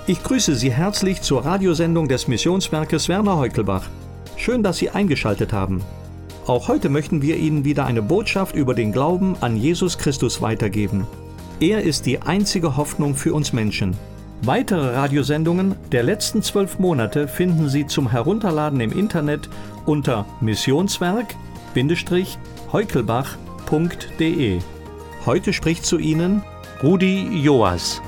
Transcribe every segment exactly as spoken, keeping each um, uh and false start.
Ich grüße Sie herzlich zur Radiosendung des Missionswerkes Werner Heukelbach. Schön, dass Sie eingeschaltet haben. Auch heute möchten wir Ihnen wieder eine Botschaft über den Glauben an Jesus Christus weitergeben. Er ist die einzige Hoffnung für uns Menschen. Weitere Radiosendungen der letzten zwölf Monate finden Sie zum Herunterladen im Internet unter missionswerk Bindestrich heukelbach punkt de. Heute spricht zu Ihnen Rudi Joas.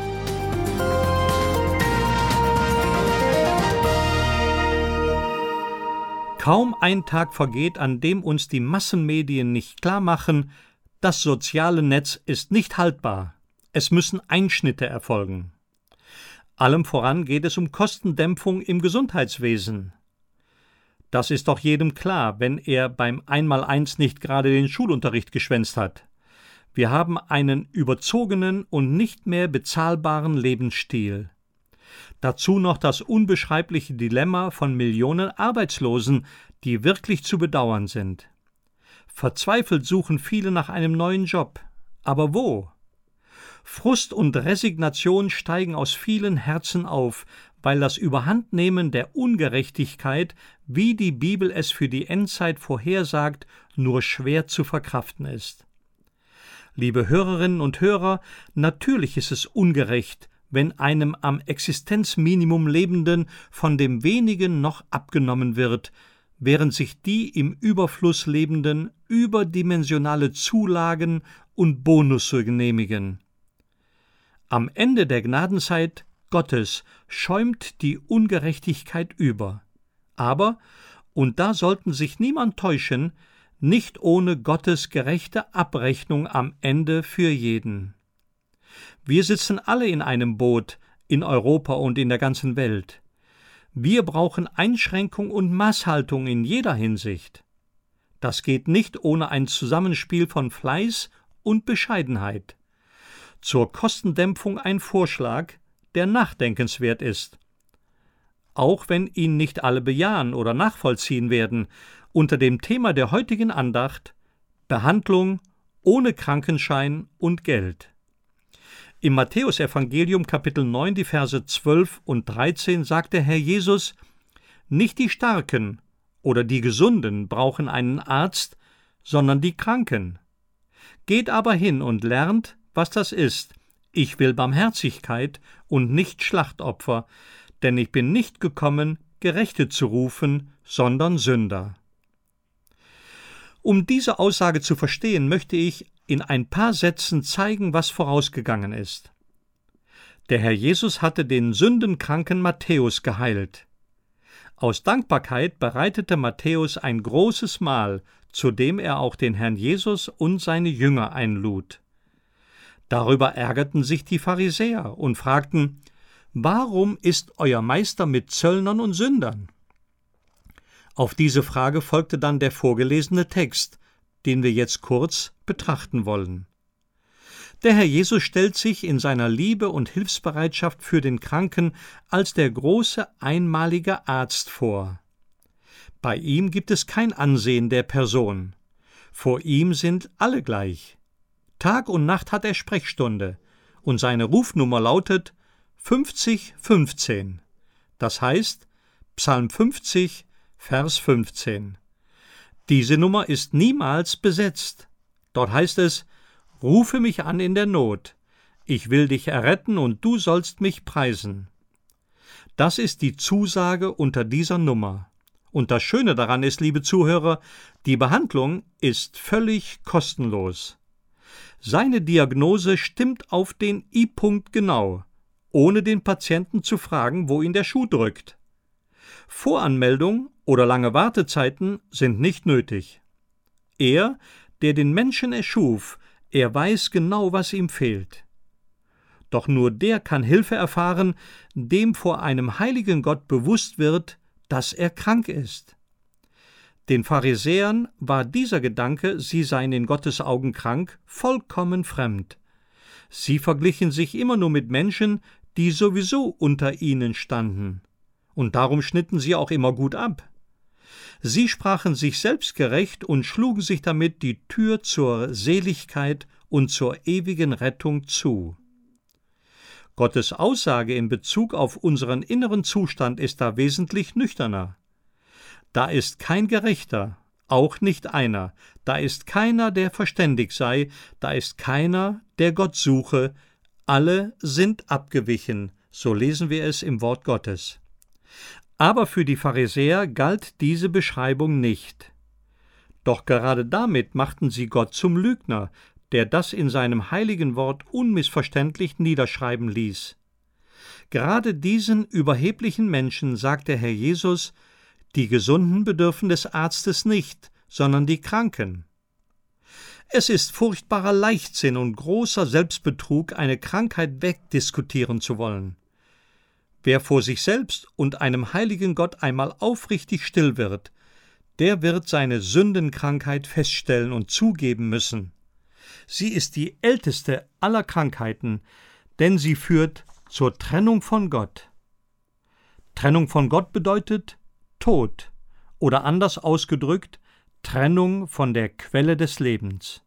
Kaum ein Tag vergeht, an dem uns die Massenmedien nicht klar machen, das soziale Netz ist nicht haltbar. Es müssen Einschnitte erfolgen. Allem voran geht es um Kostendämpfung im Gesundheitswesen. Das ist doch jedem klar, wenn er beim Einmaleins nicht gerade den Schulunterricht geschwänzt hat. Wir haben einen überzogenen und nicht mehr bezahlbaren Lebensstil. Dazu noch das unbeschreibliche Dilemma von Millionen Arbeitslosen, die wirklich zu bedauern sind. Verzweifelt suchen viele nach einem neuen Job. Aber wo? Frust und Resignation steigen aus vielen Herzen auf, weil das Überhandnehmen der Ungerechtigkeit, wie die Bibel es für die Endzeit vorhersagt, nur schwer zu verkraften ist. Liebe Hörerinnen und Hörer, natürlich ist es ungerecht, wenn einem am Existenzminimum Lebenden von dem wenigen noch abgenommen wird, während sich die im Überfluss Lebenden überdimensionale Zulagen und Bonusse genehmigen. Am Ende der Gnadenzeit Gottes schäumt die Ungerechtigkeit über. Aber, und da sollten sich niemand täuschen, nicht ohne Gottes gerechte Abrechnung am Ende für jeden. Wir sitzen alle in einem Boot, in Europa und in der ganzen Welt. Wir brauchen Einschränkung und Maßhaltung in jeder Hinsicht. Das geht nicht ohne ein Zusammenspiel von Fleiß und Bescheidenheit. Zur Kostendämpfung ein Vorschlag, der nachdenkenswert ist. Auch wenn ihn nicht alle bejahen oder nachvollziehen werden, unter dem Thema der heutigen Andacht: Behandlung ohne Krankenschein und Geld. Im Matthäusevangelium Kapitel neun, die Verse zwölf und dreizehn sagt der Herr Jesus: Nicht die Starken oder die Gesunden brauchen einen Arzt, sondern die Kranken. Geht aber hin und lernt, was das ist. Ich will Barmherzigkeit und nicht Schlachtopfer, denn ich bin nicht gekommen, Gerechte zu rufen, sondern Sünder. Um diese Aussage zu verstehen, möchte ich in ein paar Sätzen zeigen, was vorausgegangen ist. Der Herr Jesus hatte den sündenkranken Matthäus geheilt. Aus Dankbarkeit bereitete Matthäus ein großes Mahl, zu dem er auch den Herrn Jesus und seine Jünger einlud. Darüber ärgerten sich die Pharisäer und fragten: Warum ist euer Meister mit Zöllnern und Sündern? Auf diese Frage folgte dann der vorgelesene Text, den wir jetzt kurz betrachten wollen. Der Herr Jesus stellt sich in seiner Liebe und Hilfsbereitschaft für den Kranken als der große einmalige Arzt vor. Bei ihm gibt es kein Ansehen der Person. Vor ihm sind alle gleich. Tag und Nacht hat er Sprechstunde und seine Rufnummer lautet fünfzig fünfzehn. Das heißt Psalm fünfzig, Vers fünfzehn. Diese Nummer ist niemals besetzt. Dort heißt es: Rufe mich an in der Not. Ich will dich erretten und du sollst mich preisen. Das ist die Zusage unter dieser Nummer. Und das Schöne daran ist, liebe Zuhörer, die Behandlung ist völlig kostenlos. Seine Diagnose stimmt auf den I-Punkt genau, ohne den Patienten zu fragen, wo ihn der Schuh drückt. Voranmeldung oder lange Wartezeiten sind nicht nötig. Er, der den Menschen erschuf, er weiß genau, was ihm fehlt. Doch nur der kann Hilfe erfahren, dem vor einem heiligen Gott bewusst wird, dass er krank ist. Den Pharisäern war dieser Gedanke, sie seien in Gottes Augen krank, vollkommen fremd. Sie verglichen sich immer nur mit Menschen, die sowieso unter ihnen standen. Und darum schnitten sie auch immer gut ab. Sie sprachen sich selbst gerecht und schlugen sich damit die Tür zur Seligkeit und zur ewigen Rettung zu. Gottes Aussage in Bezug auf unseren inneren Zustand ist da wesentlich nüchterner. Da ist kein Gerechter, auch nicht einer, da ist keiner, der verständig sei, da ist keiner, der Gott suche, alle sind abgewichen, so lesen wir es im Wort Gottes. Aber für die Pharisäer galt diese Beschreibung nicht. Doch gerade damit machten sie Gott zum Lügner, der das in seinem heiligen Wort unmissverständlich niederschreiben ließ. Gerade diesen überheblichen Menschen sagte Herr Jesus, die Gesunden bedürfen des Arztes nicht, sondern die Kranken. Es ist furchtbarer Leichtsinn und großer Selbstbetrug, eine Krankheit wegdiskutieren zu wollen. Wer vor sich selbst und einem heiligen Gott einmal aufrichtig still wird, der wird seine Sündenkrankheit feststellen und zugeben müssen. Sie ist die älteste aller Krankheiten, denn sie führt zur Trennung von Gott. Trennung von Gott bedeutet Tod oder anders ausgedrückt Trennung von der Quelle des Lebens.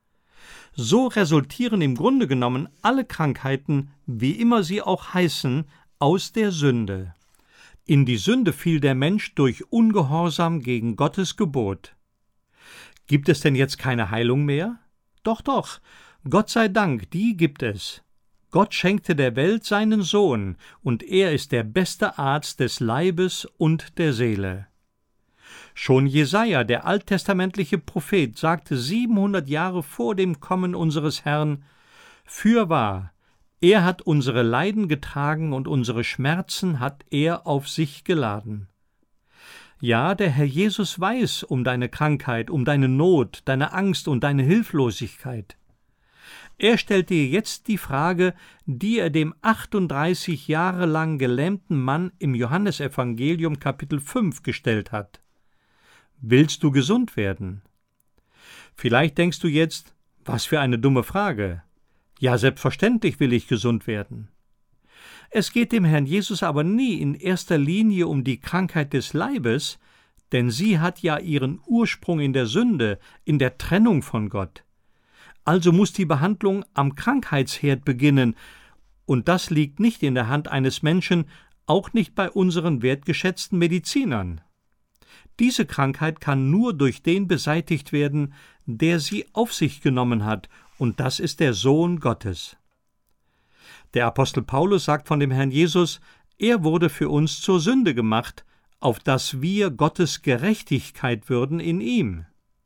So resultieren im Grunde genommen alle Krankheiten, wie immer sie auch heißen, aus der Sünde. In die Sünde fiel der Mensch durch Ungehorsam gegen Gottes Gebot. Gibt es denn jetzt keine Heilung mehr? Doch, doch, Gott sei Dank, die gibt es. Gott schenkte der Welt seinen Sohn, und er ist der beste Arzt des Leibes und der Seele. Schon Jesaja, der alttestamentliche Prophet, sagte siebenhundert Jahre vor dem Kommen unseres Herrn: Fürwahr, er hat unsere Leiden getragen und unsere Schmerzen hat er auf sich geladen. Ja, der Herr Jesus weiß um deine Krankheit, um deine Not, deine Angst und deine Hilflosigkeit. Er stellt dir jetzt die Frage, die er dem achtunddreißig Jahre lang gelähmten Mann im Johannesevangelium Kapitel fünf gestellt hat. Willst du gesund werden? Vielleicht denkst du jetzt, was für eine dumme Frage. Ja, selbstverständlich will ich gesund werden. Es geht dem Herrn Jesus aber nie in erster Linie um die Krankheit des Leibes, denn sie hat ja ihren Ursprung in der Sünde, in der Trennung von Gott. Also muss die Behandlung am Krankheitsherd beginnen, und das liegt nicht in der Hand eines Menschen, auch nicht bei unseren wertgeschätzten Medizinern. Diese Krankheit kann nur durch den beseitigt werden, der sie auf sich genommen hat, und das ist der Sohn Gottes. Der Apostel Paulus sagt von dem Herrn Jesus, er wurde für uns zur Sünde gemacht, auf dass wir Gottes Gerechtigkeit würden in ihm.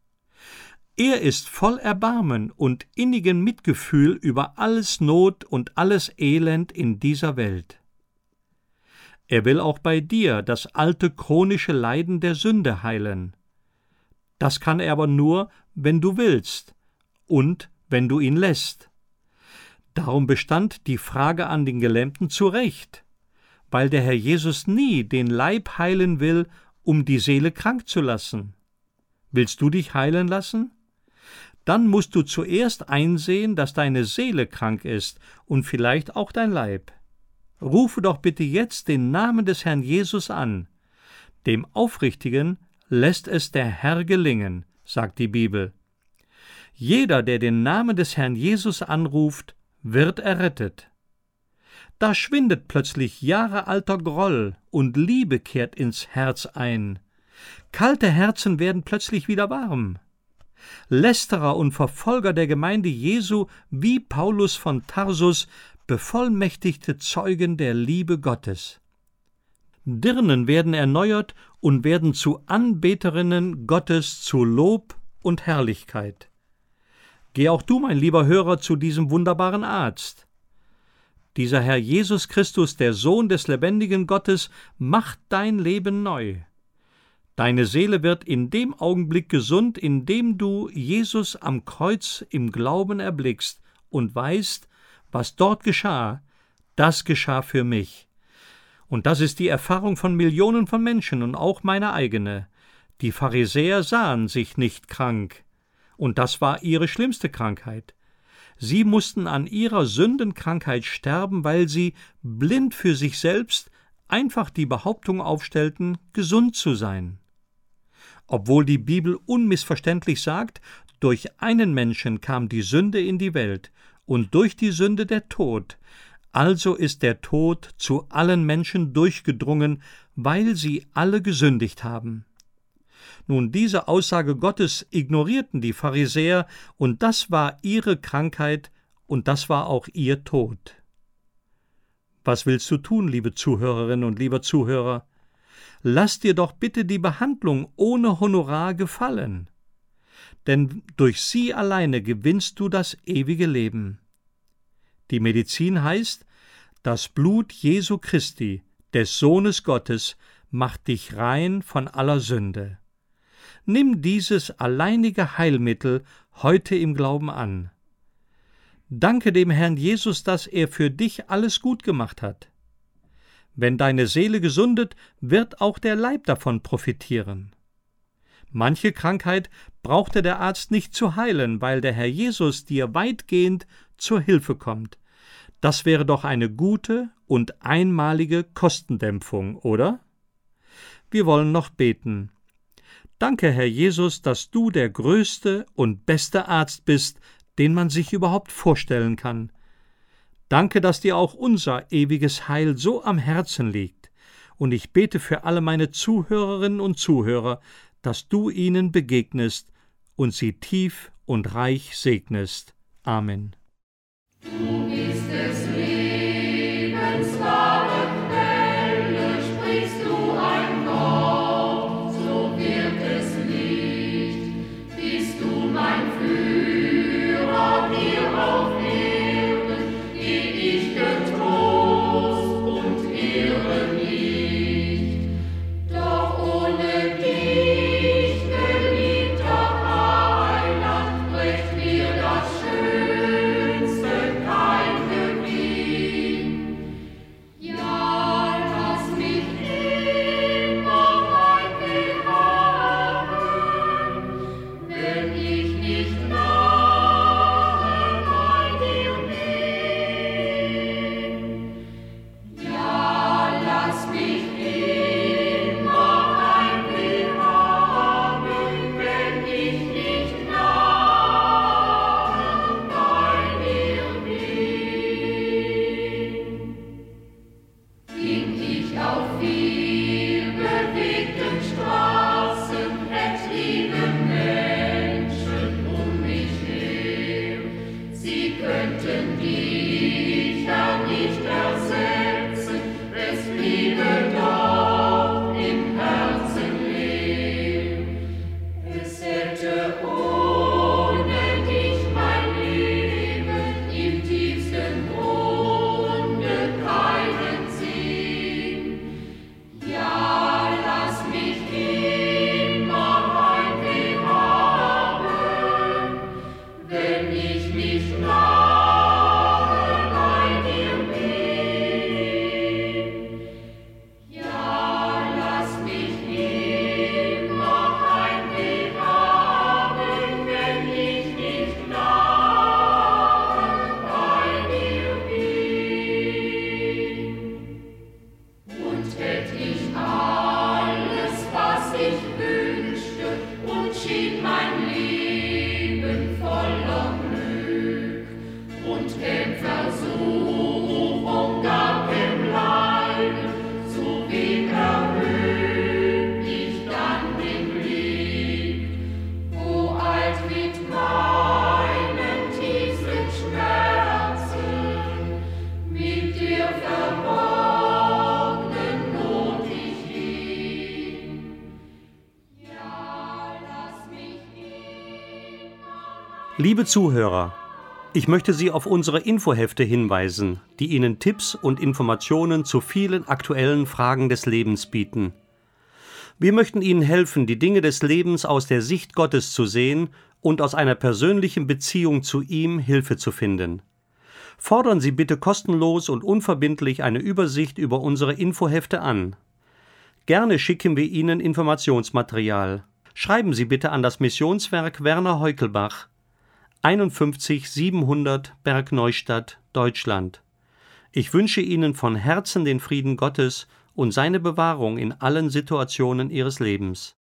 Er ist voll Erbarmen und innigen Mitgefühl über alles Not und alles Elend in dieser Welt. Er will auch bei dir das alte chronische Leiden der Sünde heilen. Das kann er aber nur, wenn du willst und wenn du ihn lässt. Darum bestand die Frage an den Gelähmten zu Recht, weil der Herr Jesus nie den Leib heilen will, um die Seele krank zu lassen. Willst du dich heilen lassen? Dann musst du zuerst einsehen, dass deine Seele krank ist und vielleicht auch dein Leib. Rufe doch bitte jetzt den Namen des Herrn Jesus an. Dem Aufrichtigen lässt es der Herr gelingen, sagt die Bibel. Jeder, der den Namen des Herrn Jesus anruft, wird errettet. Da schwindet plötzlich jahrealter Groll und Liebe kehrt ins Herz ein. Kalte Herzen werden plötzlich wieder warm. Lästerer und Verfolger der Gemeinde Jesu wie Paulus von Tarsus bevollmächtigte Zeugen der Liebe Gottes. Dirnen werden erneuert und werden zu Anbeterinnen Gottes zu Lob und Herrlichkeit. Geh auch du, mein lieber Hörer, zu diesem wunderbaren Arzt. Dieser Herr Jesus Christus, der Sohn des lebendigen Gottes, macht dein Leben neu. Deine Seele wird in dem Augenblick gesund, in dem du Jesus am Kreuz im Glauben erblickst und weißt, was dort geschah, das geschah für mich. Und das ist die Erfahrung von Millionen von Menschen und auch meine eigene. Die Pharisäer sahen sich nicht krank, und das war ihre schlimmste Krankheit. Sie mussten an ihrer Sündenkrankheit sterben, weil sie, blind für sich selbst, einfach die Behauptung aufstellten, gesund zu sein. Obwohl die Bibel unmissverständlich sagt, durch einen Menschen kam die Sünde in die Welt und durch die Sünde der Tod, Also ist der Tod zu allen Menschen durchgedrungen, weil sie alle gesündigt haben. Nun, diese Aussage Gottes ignorierten die Pharisäer, und das war ihre Krankheit, und das war auch ihr Tod. Was willst du tun, liebe Zuhörerinnen und lieber Zuhörer? Lass dir doch bitte die Behandlung ohne Honorar gefallen, denn durch sie alleine gewinnst du das ewige Leben. Die Medizin heißt, das Blut Jesu Christi, des Sohnes Gottes, macht dich rein von aller Sünde. Nimm dieses alleinige Heilmittel heute im Glauben an. Danke dem Herrn Jesus, dass er für dich alles gut gemacht hat. Wenn deine Seele gesundet, wird auch der Leib davon profitieren. Manche Krankheit brauchte der Arzt nicht zu heilen, weil der Herr Jesus dir weitgehend zur Hilfe kommt. Das wäre doch eine gute und einmalige Kostendämpfung, oder? Wir wollen noch beten. Danke, Herr Jesus, dass du der größte und beste Arzt bist, den man sich überhaupt vorstellen kann. Danke, dass dir auch unser ewiges Heil so am Herzen liegt. Und ich bete für alle meine Zuhörerinnen und Zuhörer, dass du ihnen begegnest und sie tief und reich segnest. Amen. Du bist des Lebens wahre Quelle, sprichst du ein Wort, so wird es Licht. Bist du mein Führer hier auf Erden, geh ich getrost und irre nicht. Doch ohne dich, geliebter Heiland, bricht mir das Schönste kein Gewinn. Ja, lass mich immer ein beharren, wenn ich nicht nahe bei dir bin. Ja, lass mich immer ein beharren, wenn ich nicht nahe bei dir bin. Ging ich auf vielbewegten Straßen, hätt liebe Menschen um mich her. Sie könnten dich ja nicht ersetzen, es bliebe doch im Herzen leer. Es hätte ohne dich mein Leben im tiefsten Grunde keinen Sinn. Ja, lass mich immer ein beharren, wenn ich nicht nahe bei dir bin. Ja, lass mich immer ein beharren, wenn ich nicht nahe bei dir bin. Und hätt ich alles, was ich wünschte, und schien mein Leben voller Glück, und käm Versuchung gab im Leiden, zu wem erhöht ich dann den Blick, wo alt mit meinen tiefsten Schmerzen, mit dir verborgnen Not ich hin. Ja, lass mich immer. Liebe Zuhörer, ich möchte Sie auf unsere Infohefte hinweisen, die Ihnen Tipps und Informationen zu vielen aktuellen Fragen des Lebens bieten. Wir möchten Ihnen helfen, die Dinge des Lebens aus der Sicht Gottes zu sehen und aus einer persönlichen Beziehung zu ihm Hilfe zu finden. Fordern Sie bitte kostenlos und unverbindlich eine Übersicht über unsere Infohefte an. Gerne schicken wir Ihnen Informationsmaterial. Schreiben Sie bitte an das Missionswerk Werner Heukelbach, einundfünfzig siebenhundert Bergneustadt, Deutschland. Ich wünsche Ihnen von Herzen den Frieden Gottes und seine Bewahrung in allen Situationen Ihres Lebens.